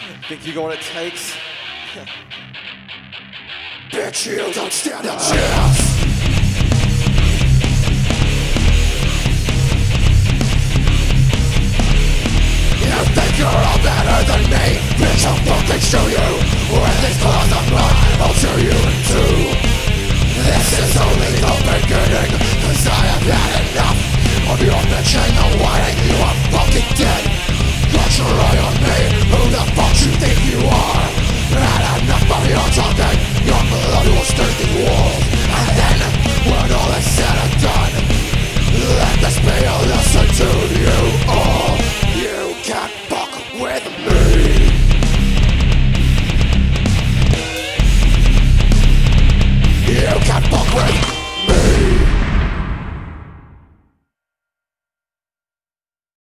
Think you got what it takes? Bitch, you don't stand a chance. You think you're all better than me.